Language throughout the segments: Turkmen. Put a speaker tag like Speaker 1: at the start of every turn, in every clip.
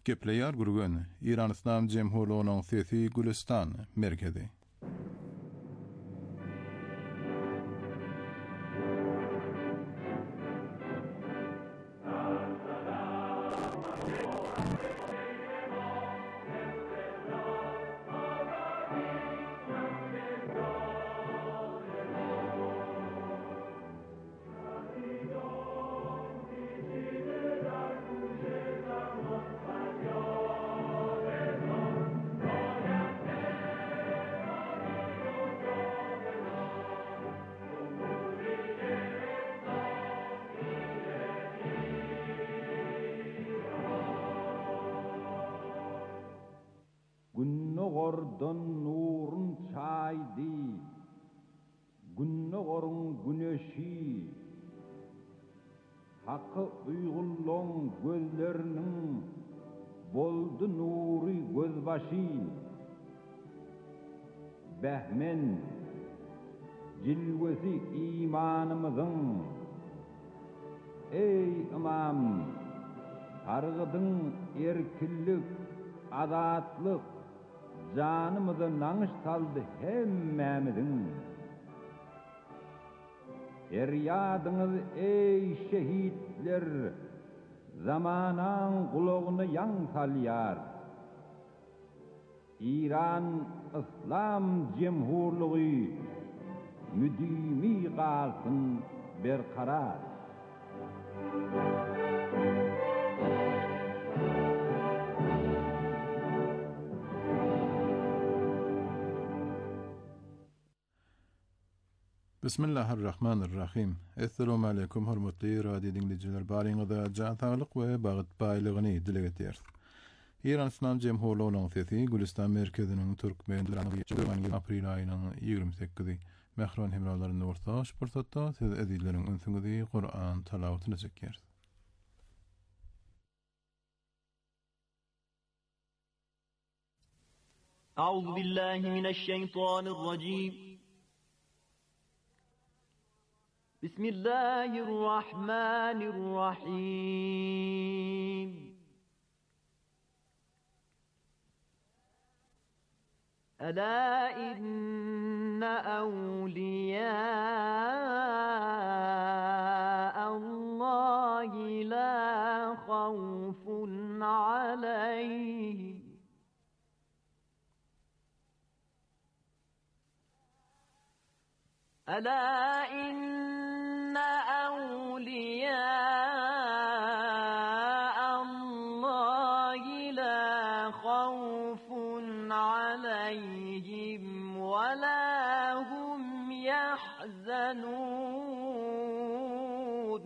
Speaker 1: Gepleyer gurgun İran İslam Cemhurluğu'nun Fethi Gülistan merkezi.
Speaker 2: Günnogordan nurun çaydı, günnogorun güneşi, hakkı uygulluğun gözlerinin boldu nuri gözbaşı. Behmen, cilvesi imanımızın, ey imam, targıdın erkillik, azatlık, canımızı nanış saldı hemmemizin. Feryadınız ey şehitler, zamanan kulağını yan salyar. İran İslam Cemhurluğu müdimi kalsın berkarar.
Speaker 1: Bismillahirrahmanirrahim. Assalamu alaykum hormatly radio dinleyiciler. Baryňyza jan saglyk we bagyt baýlygyny dile getirýär. İran İslam Cemhurluğu'nun Fethi Gülistan merkeziniň türkmen dilini april aýynyň 28-i Mehron hemralaryny ortaş pursatda siz edileriň öňsüňizi Kur'an talawatyny çekýär.
Speaker 3: Euzu billahi mineşşeytanirracim. Bismillahirrahmanirrahim. Ela inne evliya Allahi la khawfun aleyhim ألا إن أولياء الله لا خوف عليهم ولا هم يحزنون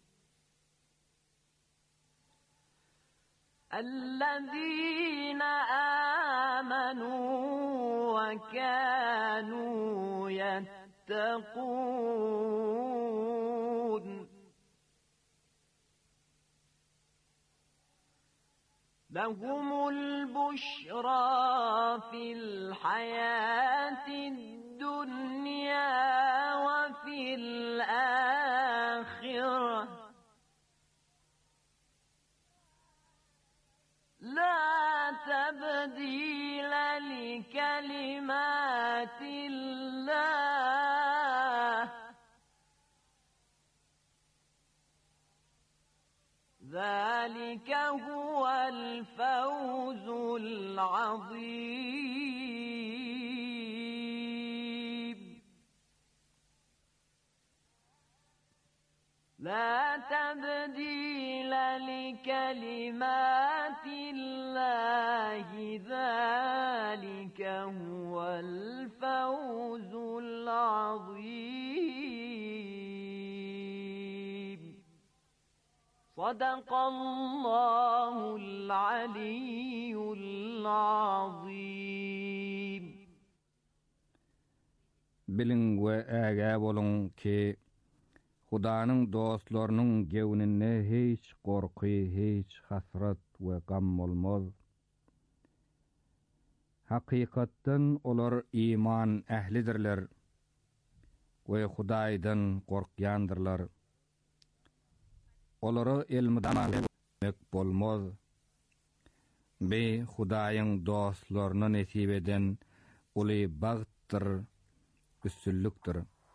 Speaker 3: الذين آمنوا وكانوا يتقون لهم البشرى في الحياة الدنيا وفي الآخرة لا تبديل لكلمات الله ذلك هو الفوز العظيم لا تبديل لكلمات الله ذلك هو الفوز العظيم صدق الله العلي العظيم.
Speaker 2: Bilin ve ägä bolun ki Hudaanyň dostlarynyň gewünine hiç gorky, hiç hasrat we gam bolmaz. Hakykatdan olar iman ählidirler we Hudaýdan gorkýandyrlar. Olara ilmidan mek bolmaz. be Hudaýyň dostlaryna nesip eden uly bagtdyr, üstünlükdir.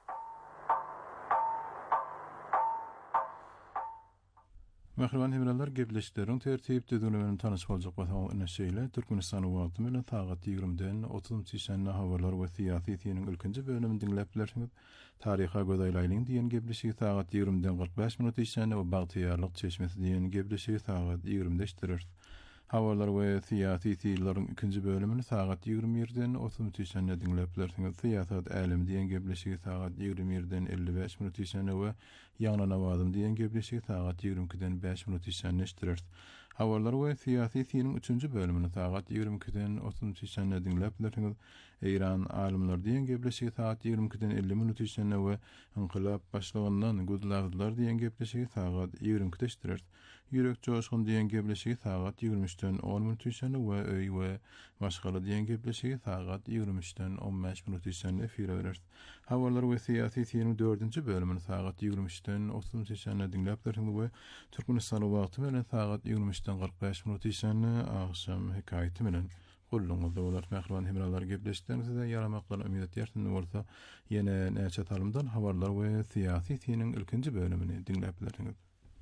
Speaker 1: Mähriban hemralar gepleşikleriň tertip düzgünligini tanyş boljak bolsaň näşeýle Türkmenistan wagty bilen saat 20-den 30-nji habarlar we syýasy tiýeniň ilkinji bölümini dinläpdilersiňiz. Taryha gözaýlaýlyň diýen gepleşigi saat 20-den 45 minut işläni we bagtyýarlyk çeşmesi diýen gepleşigi saat 20-de işdirir. Habarlar we syýasy tiýlerin ikinji bölümini saat 21-den 30 işläni dinläpdilersiňiz. Syýasat älim diýen gepleşigi saat 21-den 55 minut işläni we ýagna nawazym diýen gepleşigi saat 22-den 5 minut işläni işdirir. Habarlar we syýasy tiýeniň 3-nji bölümini saat 22-den 30 işläni dinläpdilersiňiz. İran alimler diýen gepleşigi saat 22-den 50 minut işläni we inqilab başlagandan gözläzler diýen gepleşigi saat 20-de işdirir. Ýürek joşgun diýen gepleşigi saat 23-den 10 minut işläni we öý we maşgala diýen gepleşigi saat 23-den 15 minut işläni efire berer. Habarlar we syýasy tiýeniň 4-nji bölümini saat 23-den 30 işläni dinläpdilersiňiz we Türkmenistan wagty bilen saat 23-den 45 minut işläni akşam hekaýaty bilen Kulluňyzda bolar. Mähriban hemralar gepleşiklerinize ýaramaklarına ümit etýärsin bolsa ýene näçe talymdan habarlar we syýasy tiýeniň ilkinji bölümini dinläpdilersiňiz.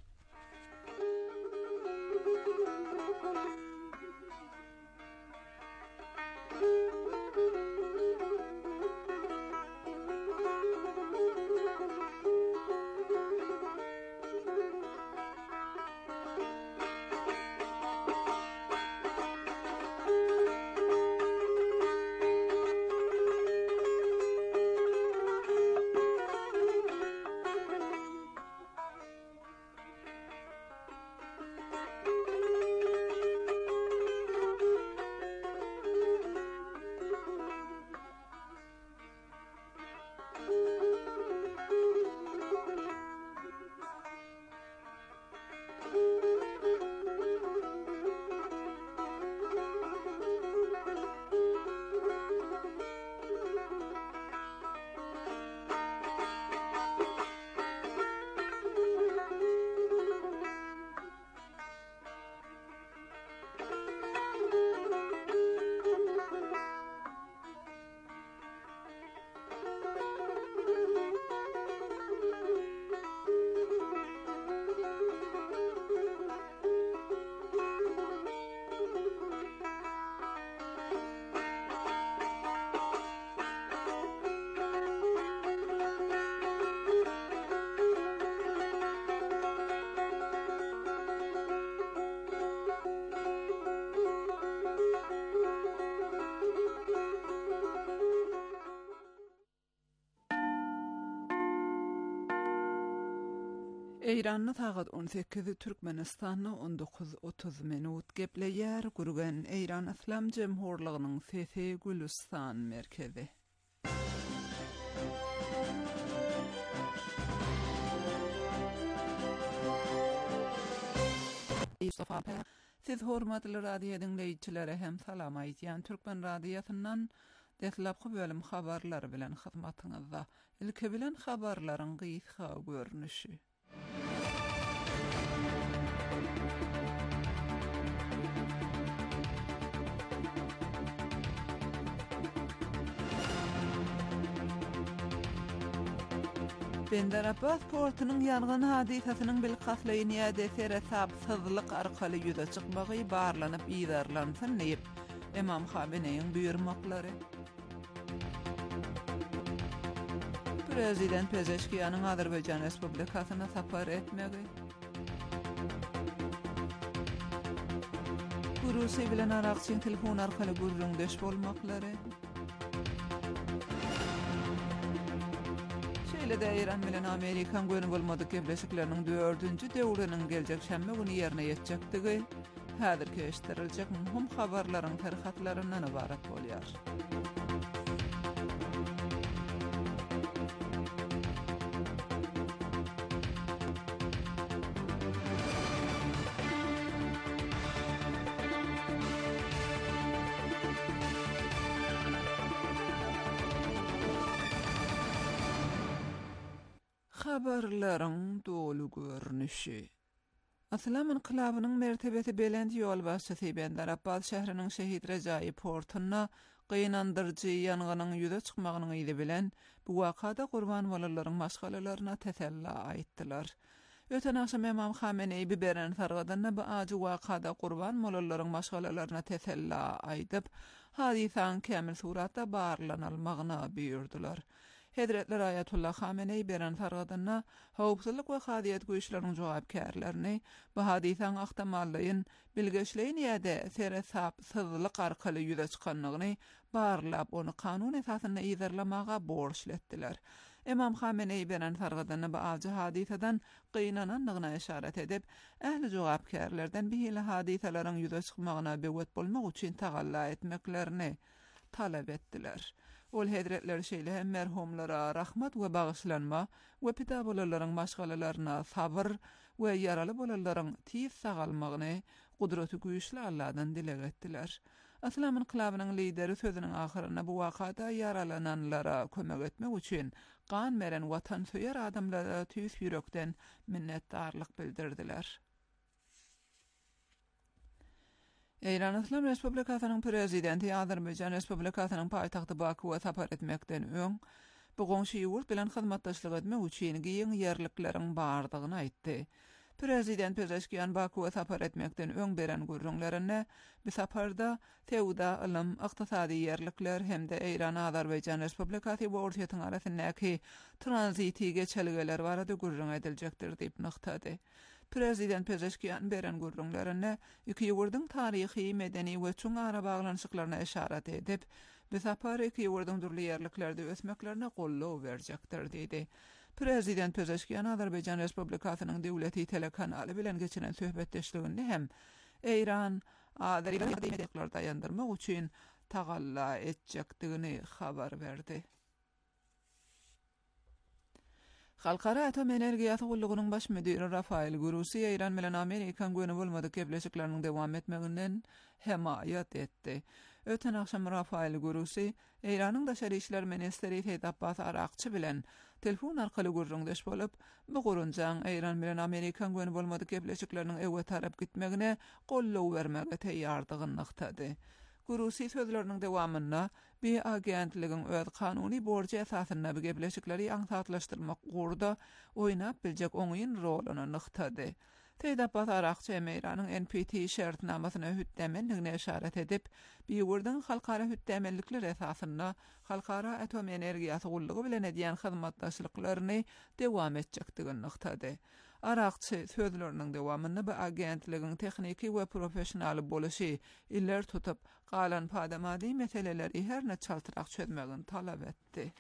Speaker 4: İran'na saat 18 Türkmenistan'na 19:30 minut gepleýär gurgan İran Islam Jemhurlygynyň sesi Gülistan merkezi. Siz hormatly radio dinleýiçilere hem salam aýdýan Türkmen radiosynyň deslapky bölüm habarlary bilen hyzmatyňyzda. Ilki bilen habarlaryň gysga görnüşi. Bender Abbas portynyň ýangyn hadisasynyň bilgaslygyny ýa-da sabsızlyk arkaly ýüze çykmagy barlanyp ýerlensin diýip Imam Khameneiň buyurmaklary. Prezident Pezeşkiýanyň Azerbaýjan Respublikasyna sapar etmegi. Rusy bilen Araqçyň telefon arkaly gürrüňdeş bolmaklary. İran bilen Amerikan göni bolmadyk gepleşikleriniň 4-nji döwrüniň geljek şäme güni ýerine ýetjekdigi häzirki eşitdiriljek muhim habarlaryň tarhatlaryndan ibarat bolýar. Habarlaryň dolu görnüşi. Aslam inqilabynyň mertebeti belend ýol başçysy Bendar Abbas şäheriniň Şehit Rejaý portyna gynandyrjy ýanganyň ýüze çykmagynyň ýyly bilen bu wakada gurban bolalaryň maşgalalaryna tesella aýtdylar. Öten akşam Imam Hameneý biberen targadanna bu ajy wakada gurban bolalaryň maşgalalaryna tesella aýdyp, hadisaň kämil suratda barlanalmagyna buyurdular. Hedretler Ayatullah Hameneý beren targadanna howpsuzlyk we hadiýet güýçleriniň jogapkärlerini bu hadisaň ahtamallyň bilgeçleýin ýa-da seresapsyzlyk arkaly ýüze çykanlygyny barlap onu kanun esasyna ýerlemaga borçletdiler. Imam Hameneý beren targadanna bu ajy hadisadan gynananlygyna işaret edip, ähli jogapkärlerden bihili hadisalaryň ýüze çykmagyna bewet bolmak üçin tagalla etmeklerini talap etdiler. Ol hedretler şeýle hem merhumlara rahmat we bagyşlanma we pida bolalaryň maşgalalaryna sabr we ýaraly bolalaryň tiýiz sagalmagyny gudraty güýçli Allahdan dilek etdiler. Aslam inqilabynyň lideri sözüniň ahyryna bu wakada yaralananlara kömek etmek üçin gan meren watansöýer adamlara tüýs ýürekden minnetdarlyk bildirdiler. Eýran Islam Respublikasynyň prezidenti Azerbaýjan Respublikasynyň paýtagty Bakuga sapar etmekden öň bu goňşy ýurt bilen hyzmatdaşlyk etmek üçin giň ýerlikleriň bardygyny aýtdy. Prezident Pezeşkiýan Bakuga sapar etmekden öň beren gurrunlaryny bu saparda tewda ilm, ykdysady ýerlikler hemde Eýran Azerbaýjan Respublikasy we ortaýatyň arasyndaky tranziti geçelgeler barada gurrun ediljekdir diýip nyktady. Prezident Pezeşkiýan beren gurrunlaryny iki ýurdyň taryhy, medeni we çoň ara baglanşyklaryna işaret edip, bu sapar iki ýurdyň durly ýerliklerde ösmeklerine gollaw berjekdir diýdi. Prezident Pezeşkiýan Azerbaýjan Respublikasynyň döwleti telekanaly bilen geçinen söhbetdeşligini hem Eýran Azerbaýjan daýandyrmak üçin tagalla etjekdigini habar berdi. Halkara Atom Energiýasy Gullygynyň baş müdiri Rafael Grossi Eýran bilen Amerikan göni bolmadyk gepleşikleriniň dowam etmeginden hemaýat etdi. Öten akşam Rafael Grossi Eýranyň daşary işler ministeri Seyit Abbas Arakçy bilen telefon arkaly gurrundaş bolup, bu gurrunjaň Eýran bilen Amerikan göni bolmadyk gepleşikleriniň ewe tarap gitmegine gollaw bermege teýýardygyny nyktady. Grossi sözleriniň dowamyna bir agentligiň öz kanuny borçy esasyna bu gepleşikleri ýaňsatlaşdyrmak gurda oýnap biljek oňyň roluny nyktady. Seyit Abbas Arakçy Eýranyň NPT şertnamasyna hütdemenligine işaret edip, bir ýurdyň halkara hütdemenlikler esasyna halkara atom energiýasy gullygy bilen edýän hyzmatdaşlyklaryny dowam etjekdigini nyktady. Arakçy sözleriniň dowamyny bu agentligiň texniki we professional boluşy iller tutup galan padamady meseleleri herne çaltyrak çözmegini talap etdi.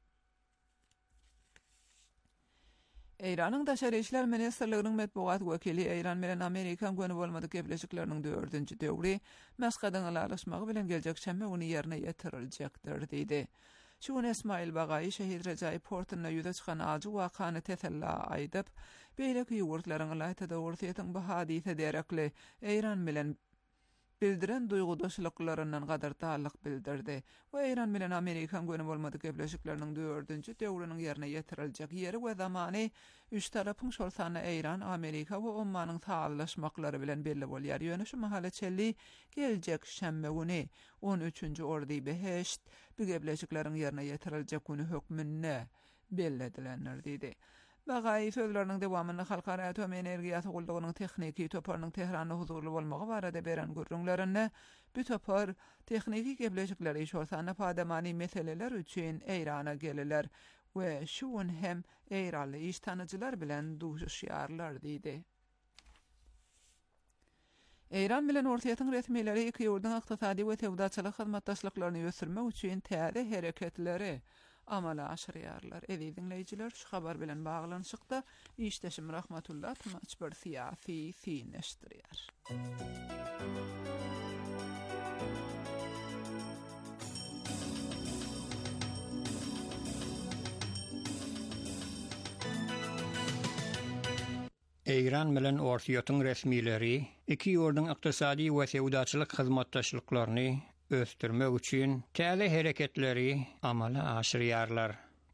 Speaker 4: Eýranyň daşary işler ministrliginiň medbugat wekili Eýran bilen Amerikan göni bolmadyk gepleşikleriniň 4-nji döwri Meşgadan alaşmagy bilen geljek şemme ony ýerine ýetiriljekdir diýdi. Şuň Esmail Bagaý Şehit Rejaý portyna ýüze çykan ajy wakany tesella aýdyp, beýleki ýurtlaryň ýaýtada ortaýatyň bu hadise derekli Eýran bilen bildiren duýgudaşlyklaryndan gadardalyk bildirdi. We Eýran bilen Amerikan göni bolmadyk gepleşikleriniň 4-nji döwrüniň ýerine ýetiriljek ýeri we zamany üç tarapyň şolsany Eýran, Amerika we Ommanyň sağlaşmaklary bilen belli bolýar. Ýöne şu mahalaçelli geljek şemme güni 13-nji ordy beheşt bu gepleşikleriň ýerine ýetiriljek güni hökmünde belledilenler diýdi. Bagaý sözleriniň dowamyny halkara atom energiýasy gullygynyň texniki toparynyň Tehranda huzurly bolmagy barada beren gurrunlaryny bu topar texniki gepleşikleri şolsany padamany meseleler üçin Eýrana geliler we şuň hem Eýranly iş tanyjylar bilen duşuşýarlar diýdi. Eýran bilen ortaýatyň resmiýetleri iki ýurdyň ykdysady we tewdaçylyk hyzmatdaşlyklaryny ýösürmek üçin täze hereketleri amala aşyrýarlar. Eýdi dinleýijiler, şu habar bilen baglanşykda işdeşim rahmatullah tamaç bir siýasy fineşdirýär.
Speaker 5: Eýran bilen ortaýatyň resmiýetleri iki ýurdyň ykdysady we tewdaçylyk hyzmatdaşlyklaryny ösdürmek üçin täze hereketleri amala aşyrýarlar.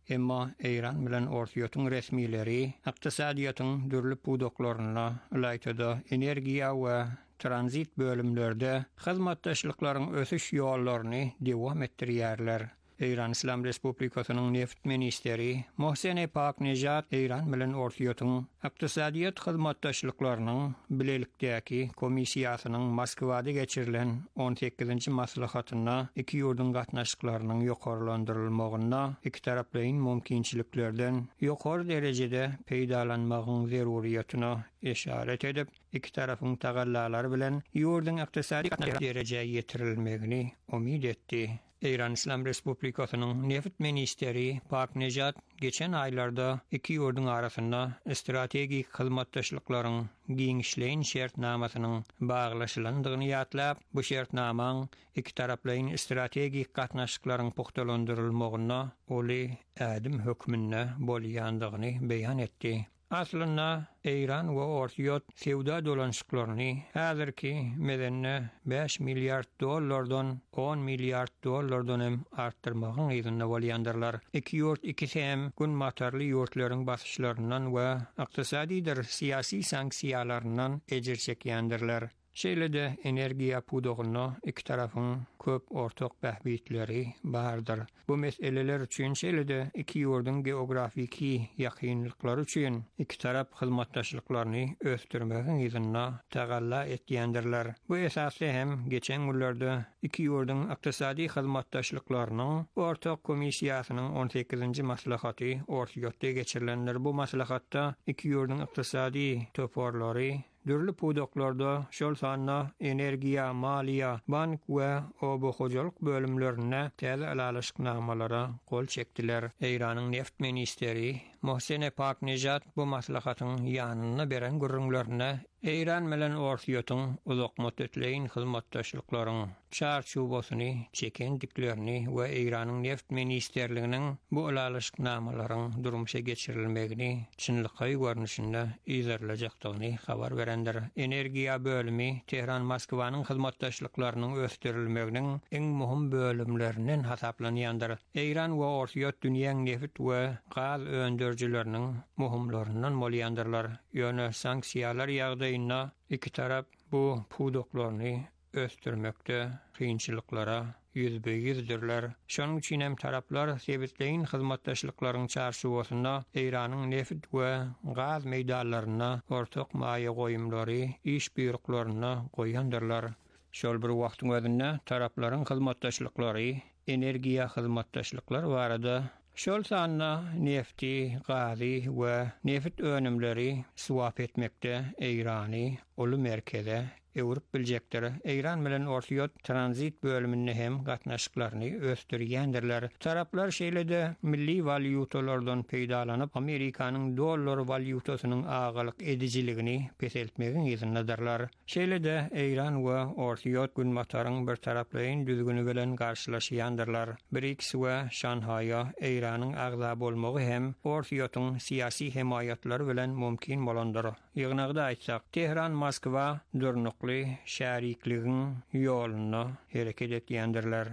Speaker 5: Emma İran bilen Orsiýotyň resmileri ykdysadyýatyň dürli pudoklaryna ulaýtda energiýa we transit bölümlerde hyzmatdaşlyklaryň ösüş ýollaryny dewam etdirýärler. İran İslam Respublikasynyň neft ministeri Mohsen Paknejat İran bilen Orsiýotyň ykdysadyýat hyzmatdaşlyklarynyň bilelikdäki komissiýasynyň Moskwada geçirilen 18-nji maslahatyna iki ýurdun gatnaşyklarynyň ýokarlandyrylmagyna iki taraplyň mümkinçiliklerden ýokary derejede peýdalanmagyň zeruriýatyna işaret edip, iki tarafyň tagallalary bilen ýurdun ykdysady derejeye ýetirilmegini umid etdi. İran İslam Respublikasynyň neft ministeri Paknejat geçen aýlarda iki ýurdun arasynda strategik hyzmatdaşlyklaryň giňişleýin şertnamasynyň baglaşylandygyny ýatlap, bu şertnamaň iki taraplyň strategik gatnaşyklaryň puhtalandyrylmagyna oly ädim hökmünde bolýandygyny beýan etdi. Aslında İran we Orsiýot sewda dolanşyklaryny häzirki medenne 5 milyard dollardan 10 milyard dollardan hem artdyrmagyň ýerinde bolýandyrlar. Iki ýurt ikisi hem gün matarly ýurtlaryň basyşlaryndan we ykdysadydyr siýasy sanksiýalaryndan ejir çekýändirler. Şeýlede energiýa pudogyna iki tarafyň köp ortak bähbitleri bardyr. Bu meseleler üçin şeýlede iki ýurdun geografiki ýakynlyklary üçin iki tarap hyzmatdaşlyklaryny ösdürmegiň ýerine tagalla etýändirler. Bu esasy hem geçen ýyllarda iki ýurdun ykdysady hyzmatdaşlyklarynyň ortak komissiýasynyň 18-nji maslahaty Orsiýotda geçirilenler. Bu maslahatda iki ýurdun ykdysady toparlary dürli pudoklarda şol sanna energiýa, maliýa, bank we obo-hojalyk bölümlerine täze alalyşyknamalara gol çekdiler. İranyň neft ministeri Mohsen Paknejat bu maslahatyň ýanyna beren gürrüňlerine İran bilen Orsiýotyň uzak müddetleýin hyzmatdaşlyklaryň çarçubasyny çekendiklerini we İranyň neft ministerliginiň bu alalyşyknamalaryň durmuşa geçirilmegini çynlyky görnüşinde izlerlejakdygyny habar berendir. Energiýa bölümi Tehran Moskwanyň hyzmatdaşlyklarynyň ösdürilmeginiň iň muhim bölümlerinden hasaplanýandyr. İran we Orsiýot dünýäň neft we gaz öndürjileriniň muhimlerinden bolýandyrlar. Ýöne sanksiýalar ýagdaýynda iki tarap bu pudoklaryny ösdürmekde kynçylyklara yüzbeyizdirler. Şonuň üçin hem taraplar sebitleýin hyzmatdaşlyklaryň çarşuwasynda İranyň neft we gaz meýdanlaryna ortak maýa goýumlary iş buyruklaryna goýandyrlar. Şol bir wagtyň özünde taraplaryň hyzmatdaşlyklary, energiýa hyzmatdaşlyklary barada şol sanna nefti, gazy we neft önümleri swap etmekde İrany ulu merkeze Ewrop biljekdir. İran bilen Orsiýot transit bölüminde hem gatnaşyklaryny ösdürýändirler. Taraplar şeýlede milli valyutalardan peýdalanyp Amerikanyň dollar valyutasynyň agalyk edijiligini peseltmegiň ýerinidirler. Şeýlede İran we Orsiýot günmataryň bir taraplyň düzgünü bilen garşylaşýandyrlar. BRICS we Şanhaýa İranyň agza bolmagy hem Orsiýotyň siýasy hemayatlary bilen mümkin bolandyr. Ýygnagda aýtsak, Tehran Moskwa durnukly şärikligiň ýoluna hereket etýändirler.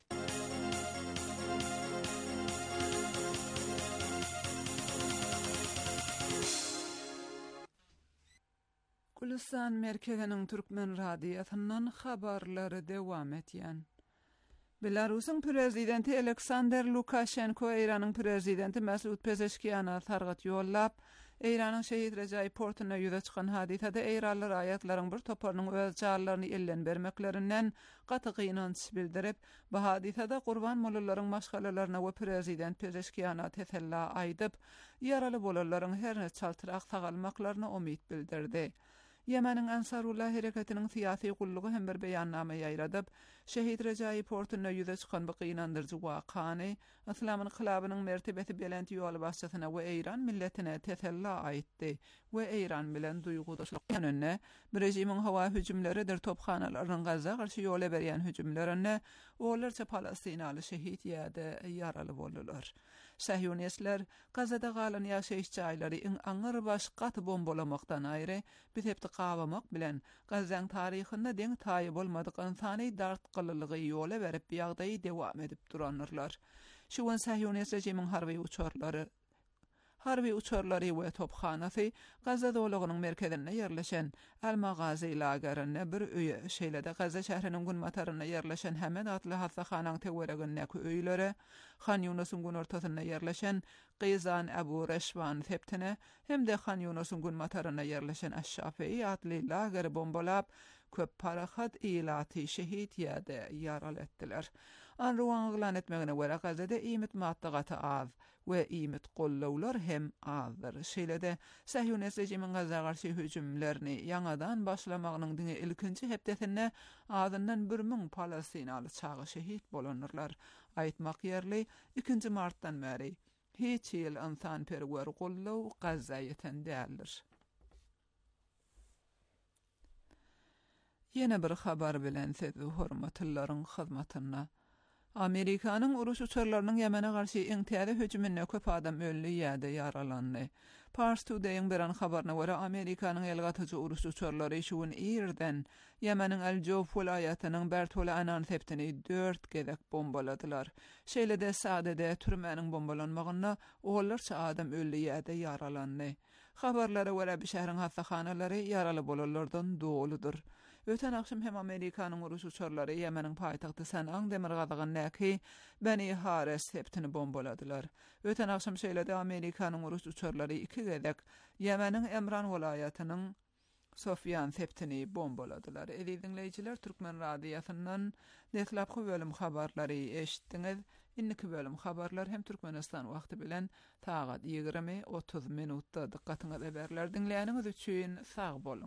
Speaker 4: Gülistan merkeziniň türkmen radiýasyndan habarlary dewam etýän. Belarusyň prezidenti Aleksandr Lukashenko İranyň prezidenti Mesut Pezeşkiýana targat ýollap, İranyň şehit Recep portuna ýüze çykan hadisede İranlylar aýatlaryň bir toparynyň öz jarlaryny ellen bermeklerinden gaty gynanç bildirip, bu hadisede gurban mollaryň maşgalalaryna we prezident Pezeşkiýana teselli aýdyp, ýaraly bolanlaryň herne çaltyrak sagalmaklaryna umid bildirdi. Yemenin Ansarullah hareketinin siyasi gullugu hem bir beyanname ýaýradyp, şehit Recep portuna ýüze çykan bu gynandyrjy wakany Islamyň hylabynyň mertebesi belent ýoly başçysyna we İran milletine teselli aýtdy we İran bilen duýgudaşlyk ýönünde bir rejimiň hawa hüjümleridir tophanalaryň Gaza garşy ýola berýän hüjümlerine olarça Palestinaly şehit ýa-da ýaraly boldular. Sahyonistler Gazada galan ýaşaýyş jaýlary iň aňyr baş gaty bombalamakdan aýry biz hepdi gawamak bilen Gazaň taryhynda deň taýy bolmadyk insany dart taqqalılığı yola berip ýagdaýy dewam edip duranlar. Şuwan Sahyonist rejimin harbiy uçarları we tophanasy Gaza dowlagynyň merkezine yerleşen Al-Maghazi lagerine bir öýe şeýlede Gaza şäheriniň günmataryna yerleşen Hamed adly hassahanyň tegeregindäki öýlere, Khan Yunusyň gün ortasyna yerleşen Qizan Abu Rashwan septine hemde Khan Yunusyň günmataryna yerleşen Aş-Şafii adly lageri bombalap köp parahat ilaty şehit ýa-da ýaral etdiler. Anruwan glan etmegine görä Gazada iýmit maddagaty az we iýmit gollawlar hem azdyr. Şeýlede Sahyonist rejimiň Gaza garşy hüjümlerini ýangadan başlamagynyň diňe ilkinji hepdesinde azyndan 1000 Palestinaly çağı şehit bolanlar. Aýtmak ýerli 2 martdan bäri hiç ýyl insan perwer gollaw Gaza ýeten däldir. Yine bir habar bilen sizi hormatlylaryň hyzmatyna. Amerikanyň uruş uçarlarynyň Ýemene garşy iňtiýazy hüjümine köp adam öldü ýa-da ýaralandy. Pars Today'ın beran habarına göre Amerikanyň elgatyjy uruş uçarlary şuun ýerden Ýemeniň Al-Jawf welaýatynyň Bertola Anan septini 4 gezek bombaladylar. Şeýlede sadede türmäniň bombalanmagyna oğullarça adam öldü ýa-da ýaralandy. Habarlara göre bu şäheriň hastahanalary ýaraly bolanlardan doludur. Öten akşam hem Amerikanyň uruş uçarlary Ýemeniň paýtagty San'an demirgazygyny Beni Hares septini bombaladylar. Öten akşam şeýlede Amerikanyň uruş uçarlary 2 gezek Ýemeniň Emran welaýatynyň Sofyan septini bombaladylar. Dinleýijiler, Türkmen radiýasyndan detlapky bölüm habarlary eşitdiňiz. Inniki bölüm habarlar hem Türkmenistan wagty bilen tagat 20-30 minutda diqqatyňyza berler dinleýäniňiz üçin sag bolun.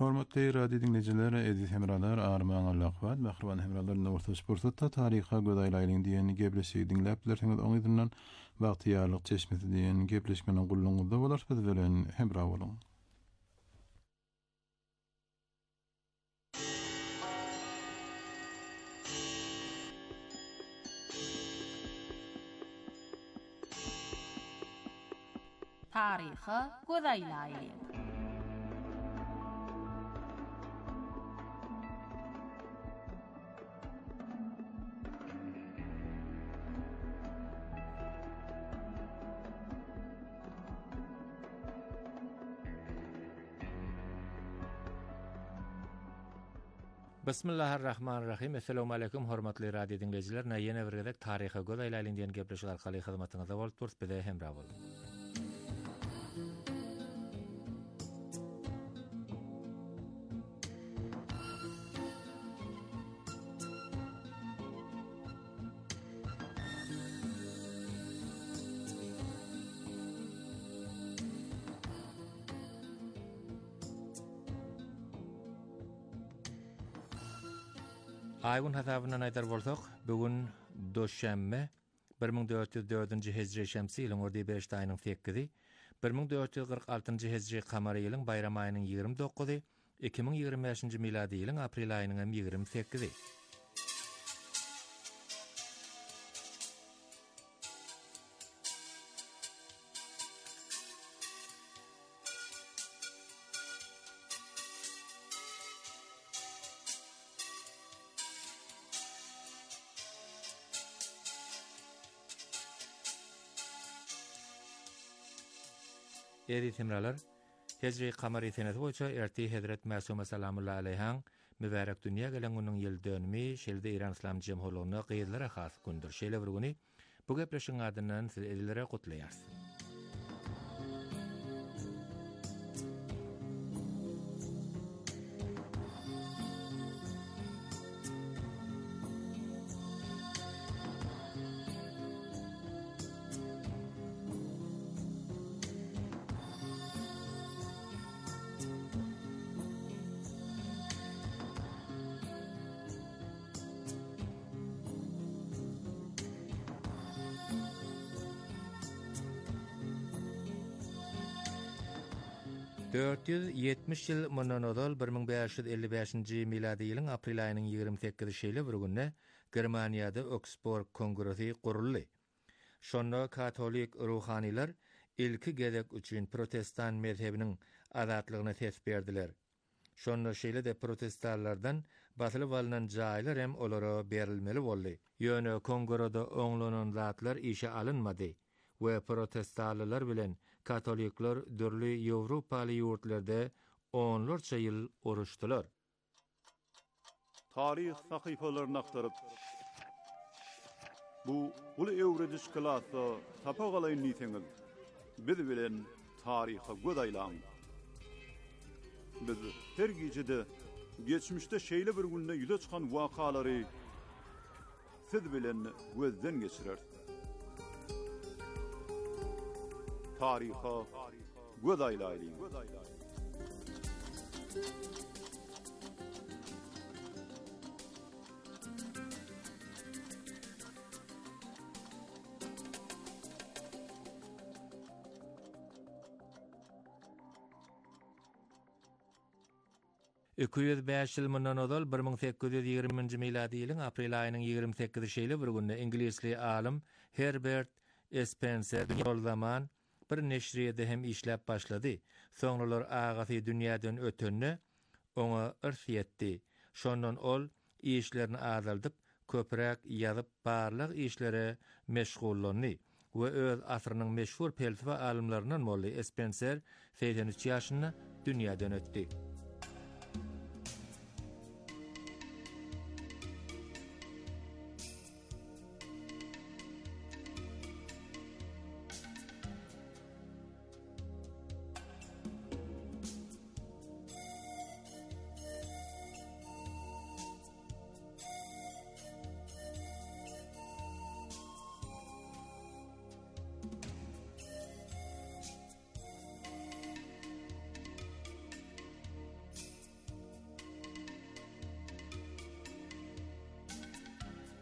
Speaker 1: Hormatly radio dinleyijiler, aziz hemralar, armağan Allah'vat, bahriban hemralarına ortaş bursatda tariha gödaylaýlyň diýen gepleşigi dinläpdilersiňiz, oň ýerden wagtyýarlyk çeşmesi diýen gepleşmeniň gullanyňda bolar, biz bilen hemra boluň.
Speaker 6: Tariha gödäýläýin.
Speaker 7: Bismillahirrahmanirrahim. Assalamu alaykum hormatly radio dinleyijiler. Ýene bir gezek taryha gödäýläýin diýen gepleşik arkaly hyzmatyňyzda bolup durýar, bize hemra bolun. Aýgyn hasabyna aýdar bolsak, bugün döşembe 1404-nji hejri şemsi ýylyň 5 aýynyň 8-i, 1446-njy hejri kamary ýylyň bayram aýynyň 29-y, 2025-nji miladi ýylyň aprel aýynyň 28-i. Eri temralar, hejri kamary seneti boýunça erti Hazrat Mäsuma sallamallahu alayhi mübarek dünýä gelen onuň ýyl dönümi şelde İran İslam Jemhuriyetine gyýylara has gündür. Şeýle bir güni bu gepleşiň adyndan siz edilere gutlaýarsyz. ýyl mundan odal 1555-nji miladi ýylyň aprel aýynyň 28-i şeýle bir günde Germaniýada Oxford kongresi guruldy. Şonda katolik ruhanylar ilki gezek üçin protestan mezhebiniň azatlygyna ses berdiler. Şonda şeýle de protestanlardan basylyp alynan jaýlar hem olara berilmeli boldy. Ýöne kongrada oňlanan zatlar işe alınmady we protestanlylar bilen katolikler dörli Ýewropaly ýurtlarda onlarça ýyl uruşdylar.
Speaker 8: Tarih sahypalaryny aktaryp bu uly ewrediş klasy tapa galaýyn diýseňiz, biz bilen taryha gödäýläň. Biz her gijede geçmişde şeýle bir günde ýüze çykan wakalary siz bilen gözden geçirer. Taryha gödäýläýin.
Speaker 7: Öküýet 5 ýyl mundan odal 1820-nji miladi ýylyň aprel aýynyň 28-i şeýle bir günde ingilisli alim Herbert Spencer ýol zaman bir neşriyede hem işläp başlady. Soňralar agasy dünýäden ötenne oňa irs ýetdi. Şondan ol işlerini azaldyp, köpräk ýazyp barlyk işlere meşgullandy we öz asrynyň meşhur felsefe alimlerinden boldy. Spencer 83 ýaşynda dünýäden ötdi.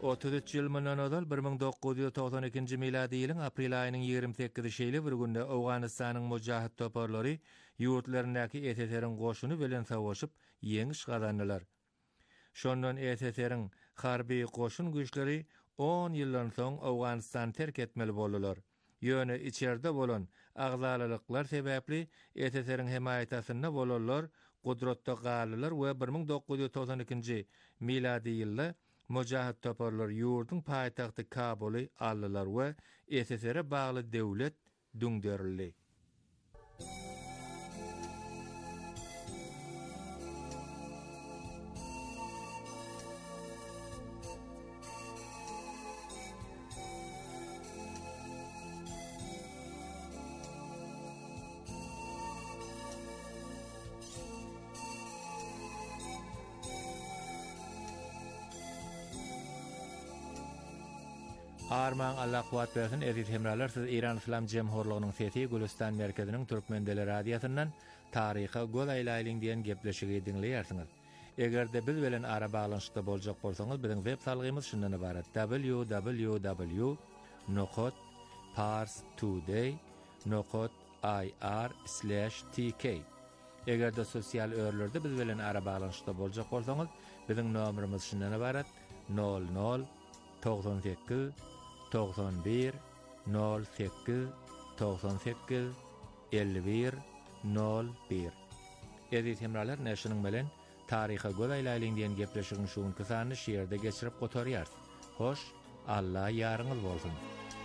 Speaker 7: 33 ýyl mundan öňe 1992-nji miladi ýylyň aprel aýynyň 28-i şeýle bir günde Awganystanyň mujahid toparlary ýurtlaryndaky ETT-iň goşuny bilen savaşyp ýeňiş gazandylar. Şondan ETT-iň harby goşun güýçleri 10 ýyldan soň Awganystany terk etmeli boldylar. Ýöne içeride bolan agzalylyklar sebäpli ETT-iň himayatysyna bolanlar gudratda galylar we 1992-nji miladi ýylda mujahid toparlar ýurduň paýtagty Kabuly aldylar we ETT-re bagly döwlet düňderildi. Arman Allah kuwat bersin edit hemralar siz İran İslam Jemhurlugynyň sesi Gülistan merkeziniň Türkmendeli radiýasynyň taryhy goýlaýlaýlyň diýen gepleşigi dinleýärsiňiz. Egerde biz bilen ara baglanyşda boljak bolsaňyz biziň web salgymyz şundan ibaret: www.parstoday.ir/tk. Egerde sosial örlerde biz bilen ara baglanyşda boljak bolsaňyz biziň nomerimiz şundan ibaret: 00 98 91 08 98 51 01. Edit hemralar näşiniň bilen taryhy goýlaýlaýlyň diýen gepleşigiň şuň kysany şeýerde geçirip gotarýar. Hoş, Allah ýaryňyz bolsun.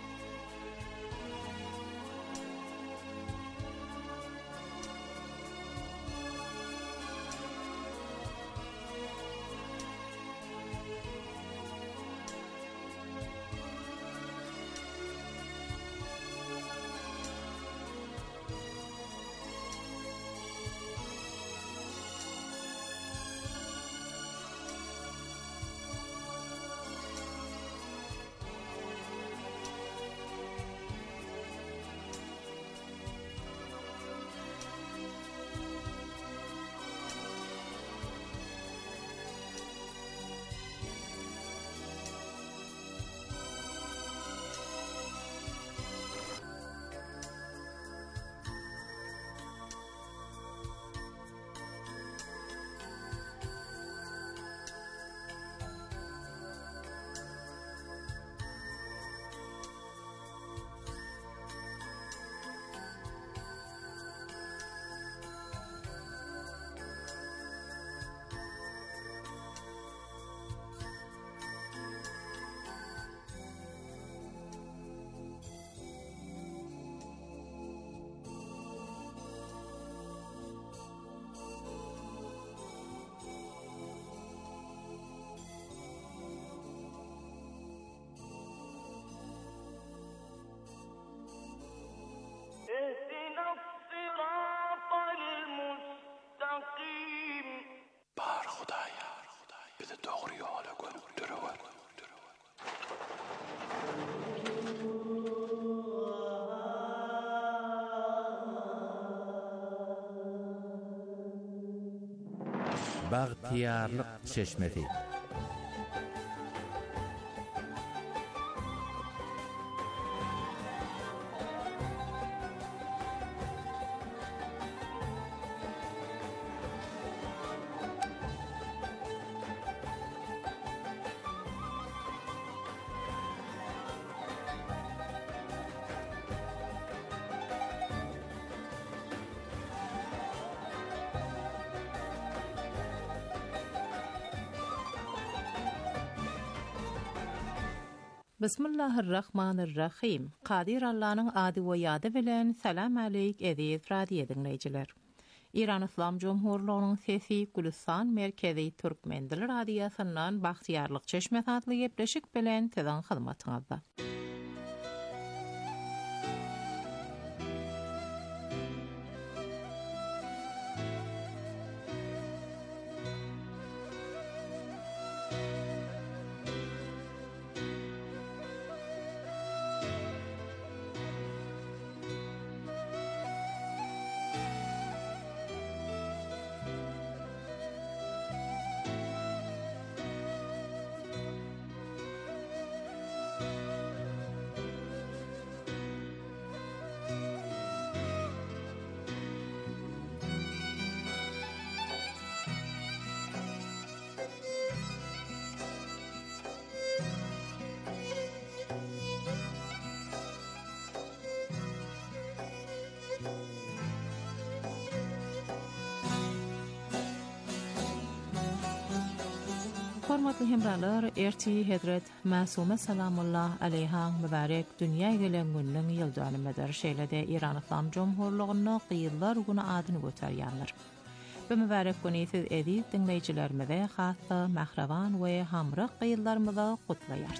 Speaker 7: Bagtiyarlyk çeşmesi.
Speaker 9: Bismillahirrahmanirrahim. Qadir Allah'ın adı ve yadı bilen salam aleyk ediz radiyo dinleyiciler. İran İslam Cumhurluğu'nun sesi Gülistan Merkezi Türkmendili radiyasından Bahtiyarlık Çeşmet adlı gepleşik bilen tezan hizmetinize. Hormatly hemralar, erti Hedret Masume salamullah aleyha mübarek dünya gelen günüň ýyldönümeder şeýlede İran Islam Jomhurlygyna gyýyllar güni adyny göterýänler. Bu mübarek güni siz edip dinleýijilerimize hassa mahrawan we hamrak gyýyllarymyza gutlaýar.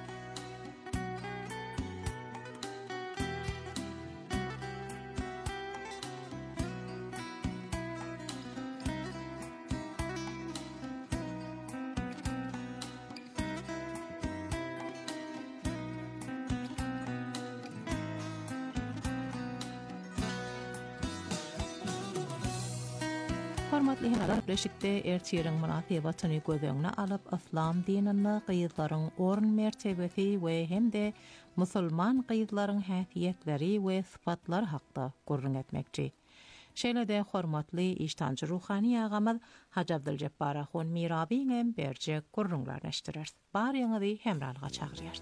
Speaker 9: Hormatly hemralar, beşikde ertiýeriň munasabatyny gözüňe alyp islam dinini gyýyllaryň orun mertebesi we hemde musulman gyýyllaryň häsiýetleri we sypatlary hakda gurrun etmekçi. Şeýlede hormatly iştancı ruhani agamyz Haji Abduljabbbar Ahun Mirabiň berje gurrunlar neşdirer. Baryňyzy hemralyga çagyrýar.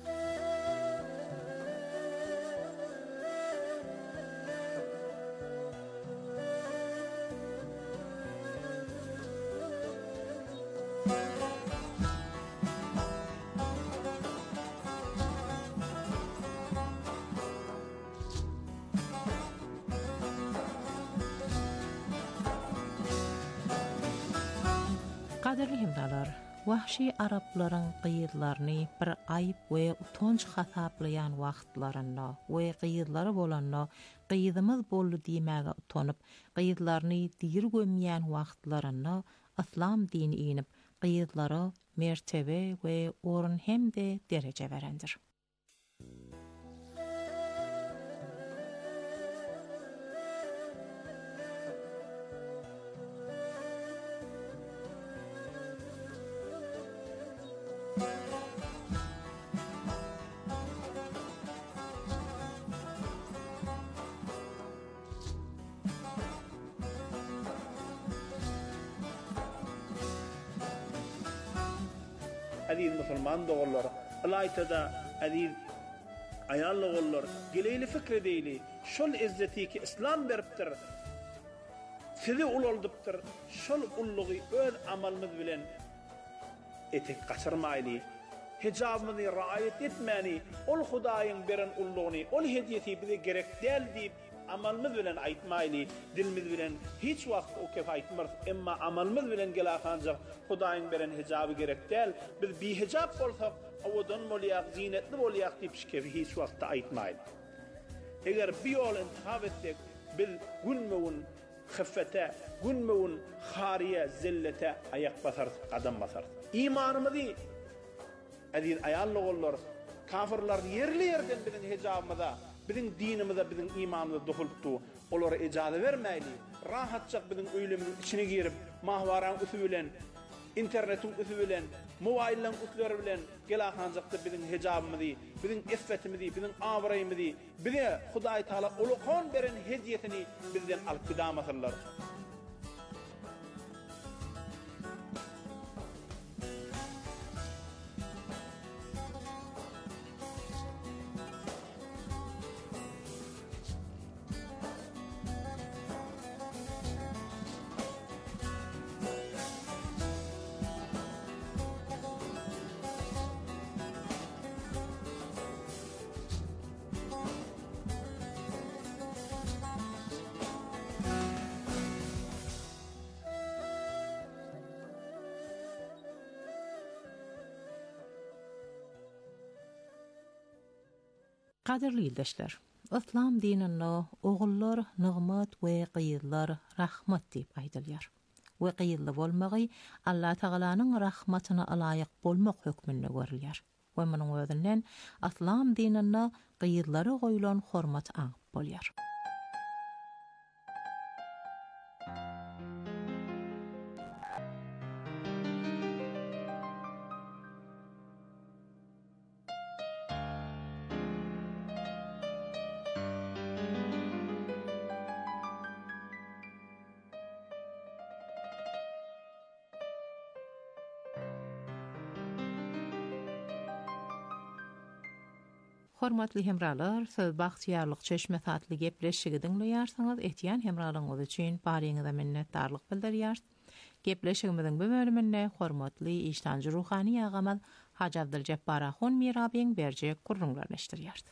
Speaker 9: Kaderli hemralar, wahşy arablaryň gyýyllaryny bir aýyp we utanç hasaplayan wagtlaryna we gyýyllary bolanna gyýdymyz boldy diýmäge utanyp, gyýyllaryny dir gömýän wagtlaryna islam dini inip, gyýyllara mertebe we orun hemde derece berendir.
Speaker 10: Aziz musulman doğullar, alaytada aziz ayallı oğullar, geleyli fikri deyli, şol izzeti ki İslam beriptir, sizi uloldyptyr, şol ulluğu öz amalımız bilen etek kaçırmayli, hicabımızı raayet etmeni, ol Hudaýyň beren ulluğunu, ol hediyeti bize gerek del deyip, amalımız bilen aytmayli, dilimiz bilen hiç wagt o kef aytmaz, emma amalımız bilen gelahancak Hudaýyň beren hijabı gerek del, biz bi hijab bolsak, awadan bolýak, zinetli bolýak diýip şekefi hiç wagt aytmayly. Eger bir ýol intihab etsek, biz günmewin hıffete, günmewin hariye, zillete ayak basar, qadam basar. İmanymyzy aziz ayally bollar, kafirler yerli yerden bizim hijabymyza, bizim dinimize, bizim imanımıza dokulupdu. Olara icazı vermeyli. Rahatçak bizim öýlemizin içine girip, mahvaran üsü bilen, internetin üsü bilen, mobaýlyň üsleri bilen gelahancakda bizim hijabymyzy, bizim iffetimizi, bizim awraýymyzy, bize Hudaý Taala ulukon beren hediyetini bizden alyp gidamasyrlar.
Speaker 9: Kaderli ýyldaşlar, İslam dininde oğullar nigmat we gyýyllar rahmat diýip aýdylýar. We gyýylly bolmagy Allah Tagalanyň rahmatyna alaýyk bolmak hökmünde görülýär. We munyň özünden İslam dininde gyýyllary goýulan hormat aňyp bolýar. Hormatly hemralar, söz bagtýarlyk çeşme satly gepleşigi dinleýärsiňiz, etýän hemralyňyz üçin baryňyza minnetdarlyk bildirýär. Gepleşigimiziň bu bölüminde hormatly iştancı ruhani agamaz Hacı Abdülcebbar Ahun mirabiň berjek gurrunlaryny işdirýärdi.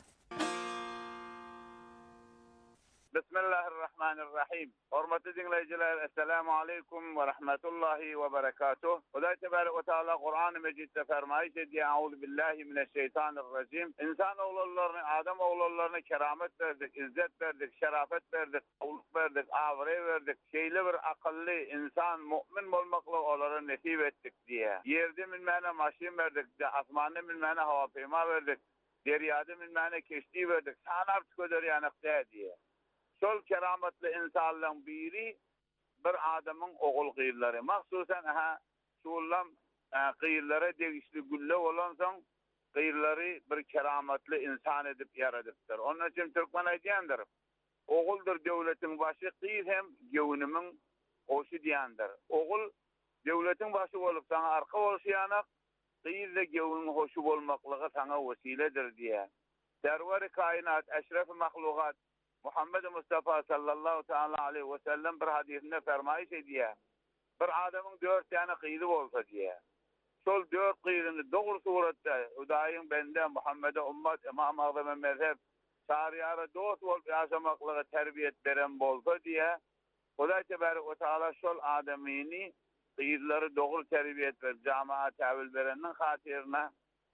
Speaker 11: Bismillahirrahmanirrahim. Hormatly dinleyijiler, assalamu aleykum ve rahmetullahi ve berekatuh. Hudaý tebarek ve taala Kur'an-ı Mecid'de fermaýş edýär. Auzu billahi mineşşeytanirracim. İnsan oğullarına, adam oğullarına keramet verdik, izzet verdik, şerafet verdik, uluk verdik, avre verdik. Şeýle bir akıllı insan, mu'min bolmakly olara nesip etdik diye. Yerde minmäne maşin verdik, asmanda minmäne hava peyma verdik, deryada minmäne keşti verdik. Sanap göderýänek diye. Şol kerametli insanlaryň biri bir adamyň ogul gyrlary. Mahsusan şollam gyrlara degişli gülle bolansaň gyrlary bir kerametli insan edip yaradypdyr. Onun üçin Türkmen aýdýandyr. Oguldur döwletiň başy, gyr hem gewünimiň oşy diýendir. Ogul döwletiň başy bolup saňa arka bolşýanak, gyr da gewüniň hoşy bolmaklygy saňa wesiledir diýär. Serwer-i kainat, eşref-i mahlukat Muhammed Mustafa sallallahu ta'ala aleyhi ve sellem bir hadisinde fermaýş edýär. Bir adamyň 4 tane gyry bolsa diýär. Şol 4 gyryny dogry suratda Hudaýyň bende Muhammede ummat imam agzam mezhep şariýara dost bolup ýaşamaklyga terbiýet beren bolsa diýär. Hudaý tebarek we taala şol adamyny gyrlary dogry terbiýet berip jamaat täwil bereniň hatyrına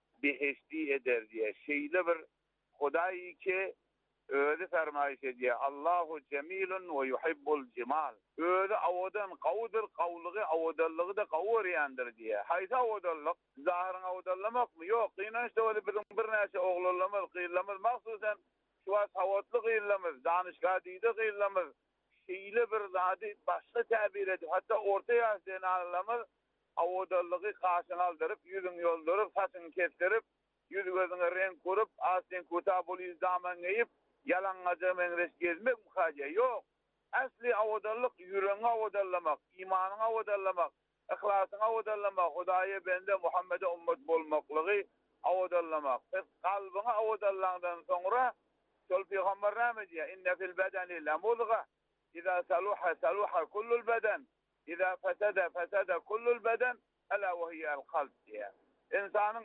Speaker 11: beheşti eder diýär. Şeýle bir Hudaý ki öyle fermaýş edýär. Allahu cemilun ve yuhibbul cemal. Öyle awadan qawdyr, qawlygy awadallygy da qawryandyr diýär. Haýsa awadallyk? Zahyryň awadallamykmy? Ýok, gynançda öyle bir näçe oglanlamaz, gyrlamaz, mahsusan şu hawatly gyrlamaz, danışga diýdi gyrlamaz. Şeýle bir zady başga täbir edip, hatda orta ýaşdan alamaz, awadallygy qaşyna aldyryp, ýüzüň ýolduryp, saçyny kesdirip, ýüz gözüne renk kurup, asyn kuta boly zaman geyip yalangaca mengres gezmek muhaja yok. Asli awadallyk ýüregiňi awadallamak, imanyňy awadallamak, ihlasyňy awadallamak, Hudaýa bende Muhammede ummet bolmaklygy awadallamak. Kalbyňy awadallandan soňra şol peýgamber näme diýär? Inne fil bedeni lamudga. İza saluha saluha kullul beden. İza fasada fasada kullul beden. Ala ve hiye'l kalb diýär. İnsanyň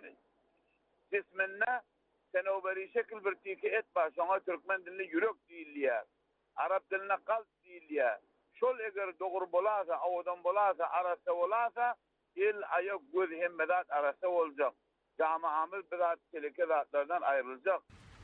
Speaker 11: cisminde senoberi şekil bir tiki et var. Şoňa türkmen dilinde yürek diýilýär. Arap diline kalp diýilýär. Şol eger dogry bolasa, awadan bolasa, arasa bolasa, el aýak göz hem medat arasa boljak. Jamaamyz birat keleke zatlardan aýryljak.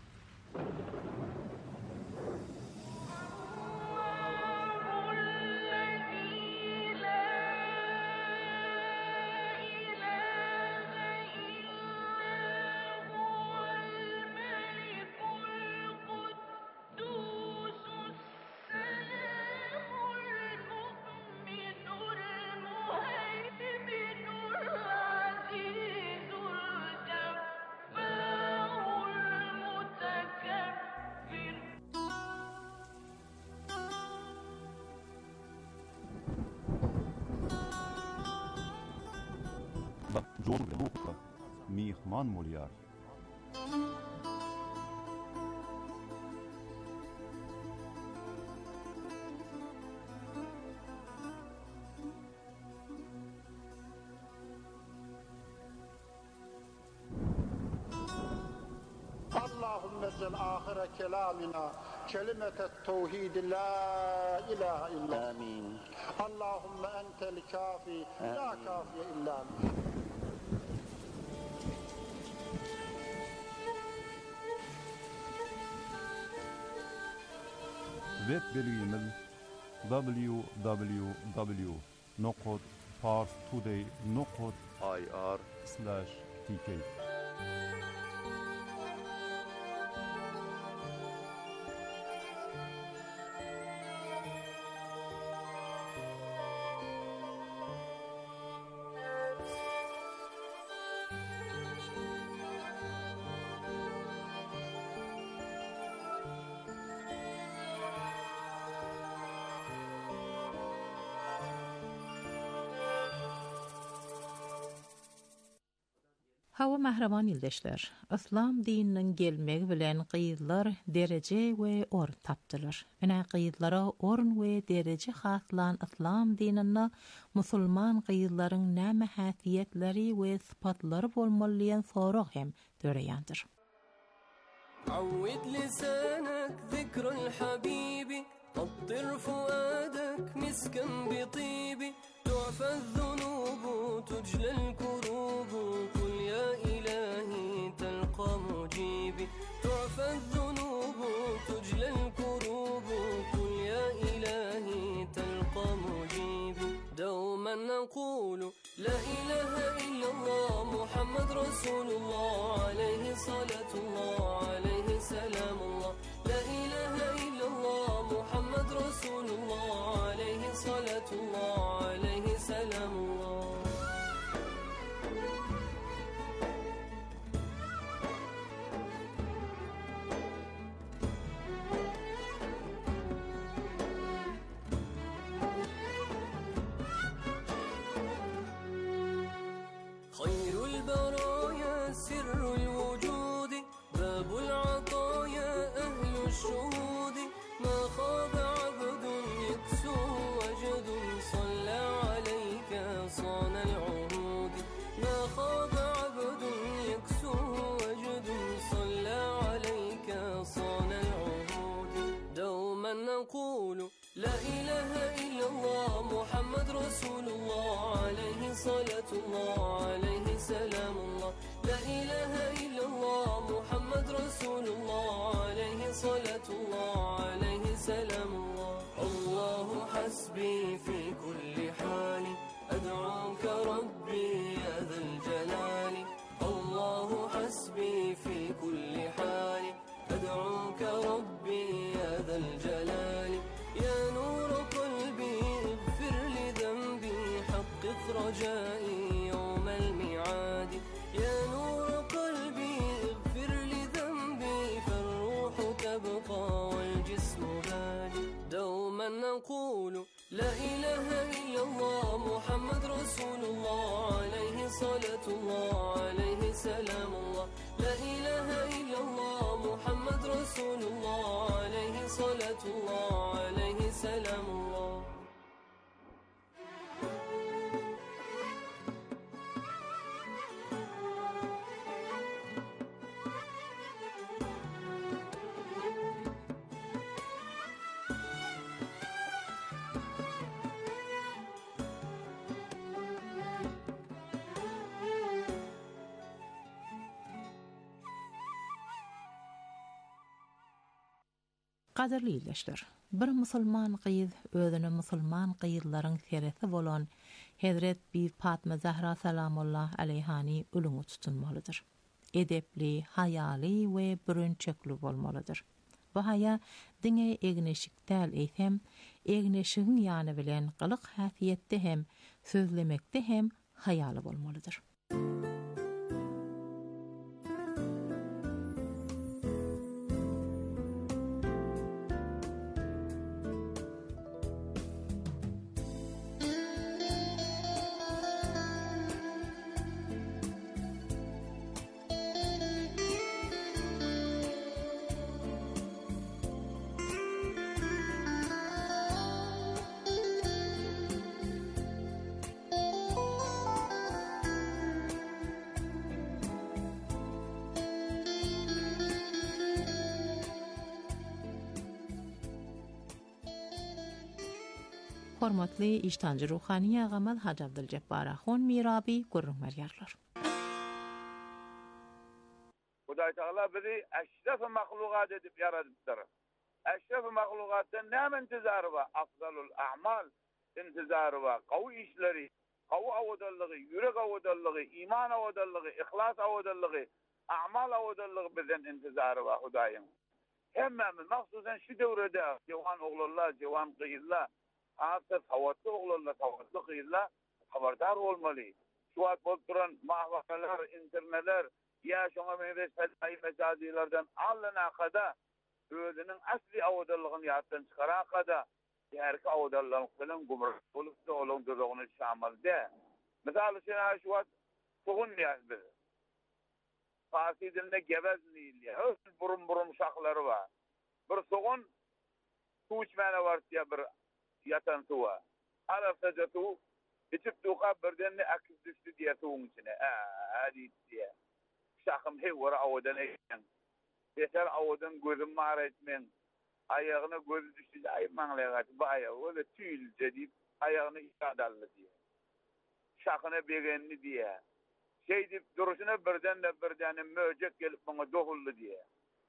Speaker 8: Mihman Mulyar.
Speaker 12: Allahümme ecel ahire kelamina kelimetet tevhid la ilahe illa. Amin. Allahümme entel kafi la kafiye illa.
Speaker 8: Web belgimiz www.parstoday.ir/tk.
Speaker 9: Hawa mahraman ildeşler, İslam dininin gelmegi bilen qyýdlar derece we orun tapdylar. Ene qyýdlara orun we derece haslan İslam dinine musulman qyýdlaryň näme häsiýetleri we sypatlary bolmalydygan sorag hem döreýändir.
Speaker 13: عود لسانك ذكر الحبيب أطر فؤادك مسكا بطيب تعفى الذنوب تجلى الكروب قل يا إلهي تلقى مجيبي تعفى الذنوب تجلى الكروب قل يا إلهي تلقى مجيبي دوما نقول لا إله إلا الله محمد رسول الله عليه صلاة الله عليه سلام الله لا إله إلا الله محمد رسول الله عليه صلاة الله عليه سلام الله خير البرايا سر الوجود باب العطايا أهل الشهود ما خاب عبد يكسو وجد صلى عليك صان العهود ما خاب عبد يكسو وجد صلى عليك صان العهود دوما نقول لا إله إلا الله محمد رسول الله عليه صلاة الله عليه سلام الله لا إله إلا الله محمد رسول الله عليه صلاة الله عليه سلام الله الله حسبي في كل حال أدعوك ربي يا ذا الجلال الله حسبي في كل حال أدعوك ربي يا ذا الجلال يا نور قلبي اغفر لذنبي حقق رجائي يوم الميعاد يا نور قلبي اغفر لذنبي فالروح تبقى والجسم بادي دوما نقول لا إله إلا الله محمد رسول الله عليه صلاة الله عليه سلام الله لا إله إلا الله محمد رسول الله عليه صلاة الله عليه سلام الله
Speaker 9: Qadarly ildeşler, bir musulman qyýd özüne musulman qyýdlaryň seresi bolan Hazret Bi Fatma Zahra salamullah aleyhani ölüňi tutunmalydyr. Edepli, hayaly we bürünçekli bolmalydyr. Bu haya diňe egneşikdäl eýsem, egneşigiň ýany bilen gylyk häsiýetde hem, sözlemekde hem hayaly bolmalydyr. Hormatly iştancı ruhani ağamad Hacı Abdülcebbar Ahun Mirabi gurrunlar yarlar.
Speaker 11: Hudaý Taala bizi eşref mahlukat edip yaradıpdyr. Eşref mahlukatdan näme intizary bar? Afzalul a'mal intizary bar. Gawy işleri, gawy awdallygy, ýürek awdallygy, iman awdallygy, ihlas awdallygy, a'mal awdallygy bizden intizary bar Hudaýyň. Hemmemiz mahsusan şu döwrede jowan oglanlar, jowan gyýylar Hatta tavatlı oğlanlar, tavatlı kıyırlar haberdar olmalı. Şu an bolup duran mahvakeler, interneler, ya şuna mevesfelayı mecazilerden alına kadar özünün asli avudallığını yattan çıkaran kadar diğerki avudallığını kılın gumur olup da olun durduğunu şamal de. Mesela sen şu an tohun niyaz bilir. Farsi dilinde gevez neyli. Burun şakları var. Bir soğun su içmene var diye bir yatan suva. Arafta su içip tuğa birdenle akıp düştü diye suğun içine. Hadi diye. Şakım hevara avadan eğen. Yeter avadan gözüm mağara etmen. Ayağına gözü düştü. Ay manlayagat. Bu ayağı öyle tüylüce deyip ayağını ifadallı diye. Şakına beğenli diye. Şey deyip duruşuna birden möcek gelip bana doğullu diye.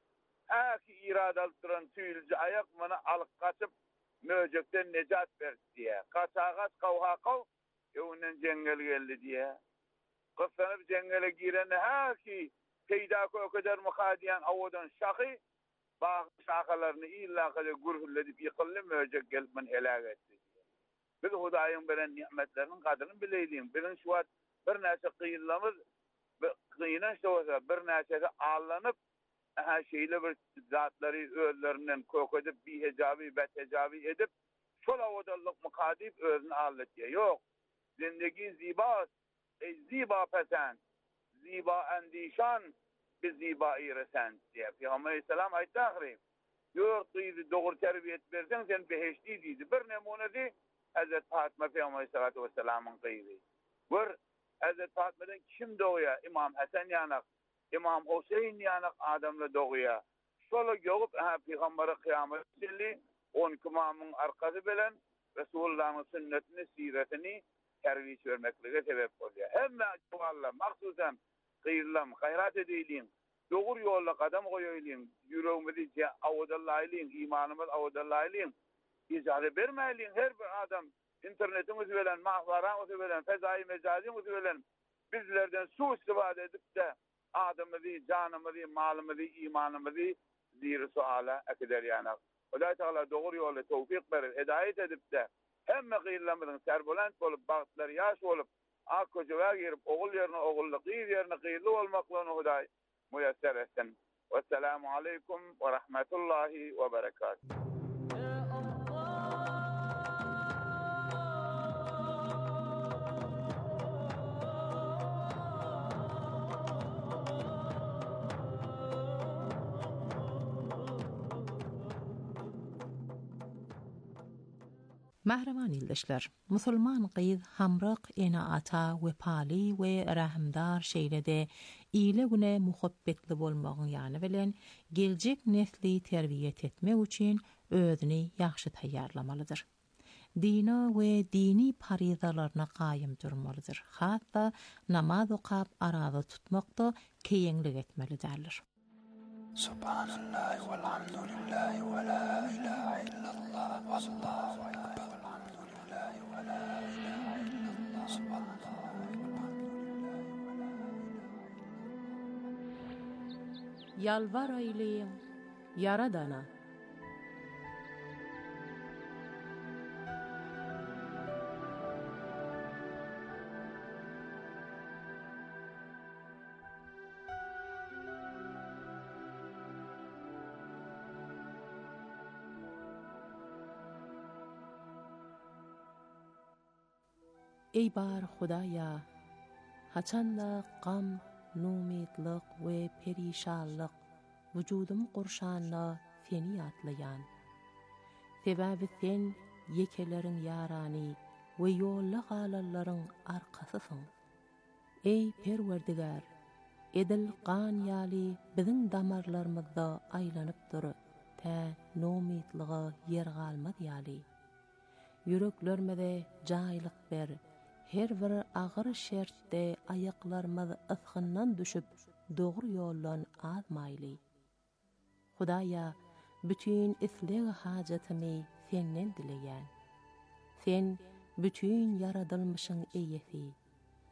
Speaker 11: Ki iradalı duran tüylüce ayak bana alıp kaçıp möcekten necat verdi diye. Kaçağaz kavha kav evinden cengel geldi diye. Kıslanıp cengele giren ki peydaki o kadar muhadiyen avadan şakı bazı şakalarını illa kadar gürhülledip yıkıllı möcek gelip bana helak etti diye. Biz Hudayın veren nimetlerinin kadrini bileydim. Bilin şu an bir nese kıyılamız kıyınan işte olsa bir nesede ağlanıp şeyle bir zatları özlerinden kokudip bir hecabi betecabi edip şol avadallık mukadip özünü ağlat diye. Yok. Zindagi ziba ziba pesen ziba endişan bir ziba-i resent diye. Peygamber Aleyhisselam ayet ahri. Yok kıydı doğru terbiyet versen sen beheşti deydi. Bir nemunesi Hazreti Fatıma Peygamber Aleyhisselam'ın kıydı. Bir Hazreti Fatma'dan kim doğuya? İmam Hasan yanak, İmam Hüseyin yanak adamla doğuya. Şöyle yoğup Peygamber'e kıyamet zilli, 10 imamın arkası bilen Resulullah'ın sünnetini, siretini terviş vermekliğe sebep oluyor. Hem Allah maksusen kıyırlam, hayrat edeyliğin, doğru yolla kadam koyuyliğin, yüreğimizi avudallayliğin, imanımız avudallayliğin, izahı vermeyliğin her bir adam internetimizi veren, mahvaramızı veren, fezai mecazimizi veren bizlerden su istifade edip de adımızı, canımızı, malımızı, imanımızı zir-i suala eder yanak. Allah Teala doğru yolla tevfik verir, hidayet edip de hem kıyırlamızın serbulent olup, bağıtları yaş olup, ak kocuğa girip, oğul yerine oğullu, kıyır yerine kıyırlı olmaklarını huday müyesser etsin. Vesselamu aleyküm ve rahmetullahi ve berekatuhu.
Speaker 9: محرمان ildeşler, Musulman qıyız hamraq enaata ve pali ve rahimdar şeylede iyile güne muhabbetli bolmağın yani bilen gelecek nesli terbiyet etmek için özünü yaxşı tayyarlamalıdır. Dina ve dini parizalarına qayım durmalıdır. Hatta namaz okap arada tutmakta keyinlik etmelidirler.
Speaker 14: Subhanallah ve elhamdülillah ve la ilahe illallah ve allahu ekber.
Speaker 9: Yalvar eyleyin Yaradana. Ey bar Hudaya, haçanda gam, numidlik ve perişanlık vücudum qurşanla seni atlayan. Sebebi sen yekelerin yarani ve yolla galalların arkasısın. Ey Perverdigar, edil qan yali bizim damarlarımızda aylanıp duru, ta numidliğe yer galmad yali. Yüreklermede caylık ber, her bir ağır şertte ayaklarımız ıskından düşüp doğru yollan azmayli. Hudaya, bütün isleği hacetimi senden dileyen. Sen bütün yaradılmışın iyesi.